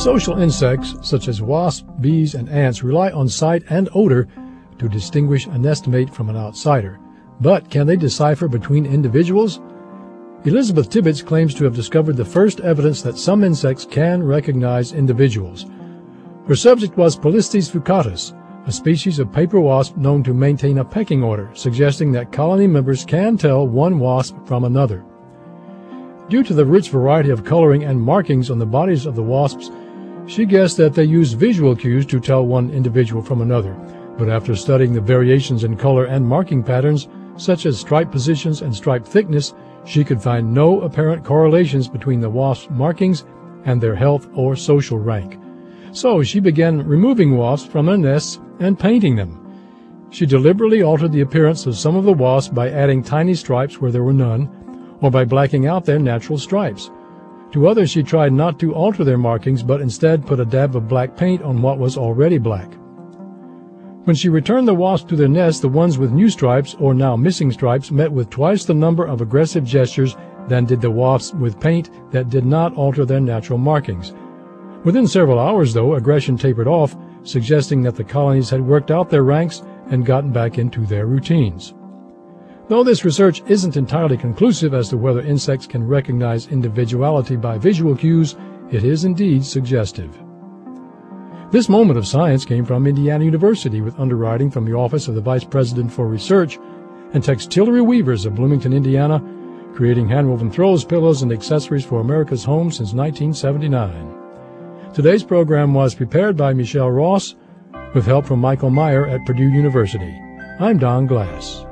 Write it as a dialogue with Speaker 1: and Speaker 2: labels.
Speaker 1: Social insects, such as wasps, bees, and ants, rely on sight and odor to distinguish a nestmate from an outsider. But can they decipher between individuals? Elizabeth Tibbets claims to have discovered the first evidence that some insects can recognize individuals. Her subject was Polistes fucatus, a species of paper wasp known to maintain a pecking order, suggesting that colony members can tell one wasp from another. Due to the rich variety of coloring and markings on the bodies of the wasps, she guessed that they used visual cues to tell one individual from another. But after studying the variations in color and marking patterns, such as stripe positions and stripe thickness, she could find no apparent correlations between the wasps' markings and their health or social rank. So she began removing wasps from their nests and painting them. She deliberately altered the appearance of some of the wasps by adding tiny stripes where there were none, or by blacking out their natural stripes. To others she tried not to alter their markings, but instead put a dab of black paint on what was already black. When she returned the wasps to their nest, the ones with new stripes, or now missing stripes, met with twice the number of aggressive gestures than did the wasps with paint that did not alter their natural markings. Within several hours, though, aggression tapered off, suggesting that the colonies had worked out their ranks and gotten back into their routines. Though this research isn't entirely conclusive as to whether insects can recognize individuality by visual cues, it is indeed suggestive. This moment of science came from Indiana University with underwriting from the Office of the Vice President for Research and Textillery Weavers of Bloomington, Indiana, creating handwoven throws, pillows, and accessories for America's homes since 1979. Today's program was prepared by Michelle Ross with help from Michael Meyer at Purdue University. I'm Don Glass.